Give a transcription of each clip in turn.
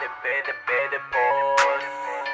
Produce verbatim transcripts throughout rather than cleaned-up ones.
بده بده پاس.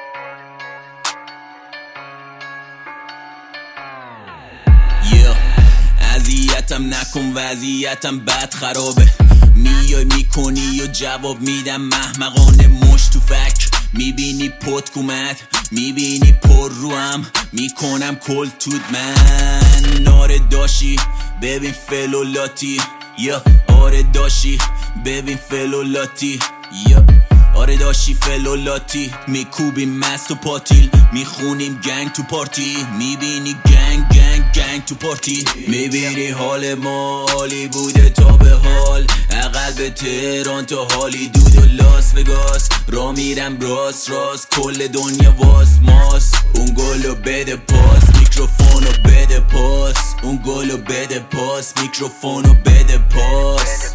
yeah. اذیتم نکن وضعیتم بد خرابه، میای میکنی و جواب میدم محمقانه مش تو فک. میبینی پت کومت، میبینی پر روم، میکنم کل توت من. آره داشی ببین فلولاتی، یا آره داشی ببین فلولاتی، یا آره داشی فلولاتی. میکوبیم مست و پاتیل، میخونیم گنگ تو پارتی، میبینی گنگ گنگ گنگ تو پارتی. میبینی حال ما عالی بوده تا به حال، اقل به تهران تا هالی دود و لاس وگاس. را میرم راست راست کل دنیا واس ماس. اون گلو بده پاس، میکروفونو بده پاس. اون گلو بده پاس، میکروفونو بده پاس.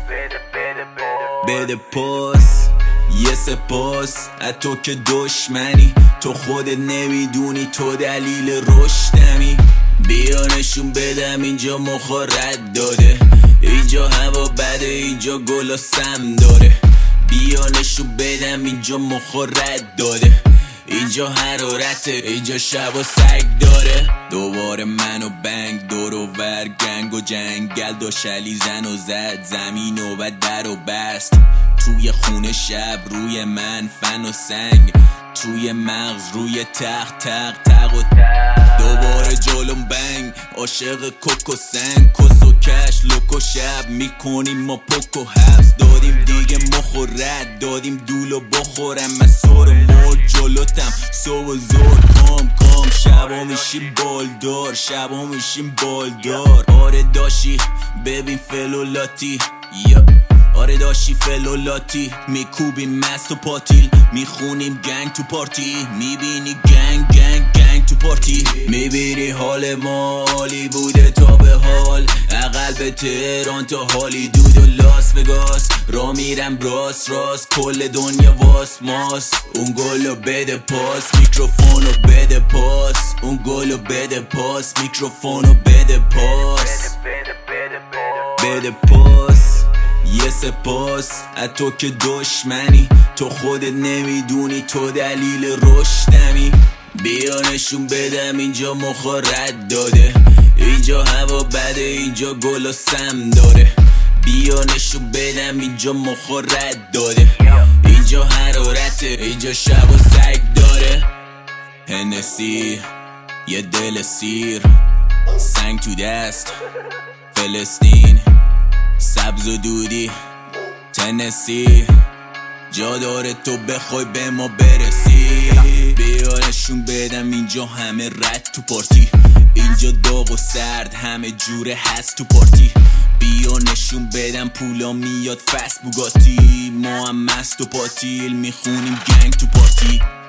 بده پاس. یه سپاس از تو که دشمنی، تو خودت نمیدونی تو دلیل رشدمی. بیا نشون بدم اینجا مخا رد داده، اینجا هوا بده، اینجا گلا سم داره. بیا نشون بدم اینجا مخا رد داده، اینجا حرارته، اینجا شب و سگ داره. دوباره من و بنگ دور و ور گنگ و جنگل دو شلی زن و زد زمین و بعد در و بست. توی خونه شب روی من فن و سنگ، توی مغز روی تخت تق تق و تق. دوباره جلوم بنگ عاشق کوک و سنگ، کس و کش لوک و شب میکنیم ما پک و حبس. دادیم دیگه مخ و رد دادیم دولو بخورم، من سر و مرد جلوتم صبح و زور کام کام. شبا میشیم بالدار، شبا میشیم بالدار. آره داشی ببین فلولاتی، یا آره داشی فلولاتی. میکوبیم مست و پاتیل، میخونیم گنگ تو پارتی، میبینی گنگ گنگ گنگ تو پارتی. میبینی حال ما عالی بوده تا به حال، اقل به تهران تا هالی دود و لاس وگاس. را میرم راست راست کل دنیا واس ماس. اون گلو بده پاس، میکروفونو بده پاس. اون گلو بده پاس، میکروفونو بده پاس. بده پاس. یه سپاس از تو که دشمنی، تو خودت نمیدونی تو دلیل رشدمی. بیا نشون بدم اینجا مخا رد داده، اینجا هوا بده، اینجا گل و سم داره. بیا نشون بدم اینجا مخا رد داده، اینجا حرارته، اینجا شب و سگ داره. هنسی یه دل سیر، سنگ تو دست، فلسطین سبز و دودی، تنسی جا داره تو بخوای به ما برسی. بیا نشون بدم اینجا همه رد تو پارتی، اینجا داغ و سرد همه جوره هست تو پارتی. بیا نشون بدم پولا میاد فست بوگاتی، ما هم مست و پاتیل میخونیم گنگ تو پارتی.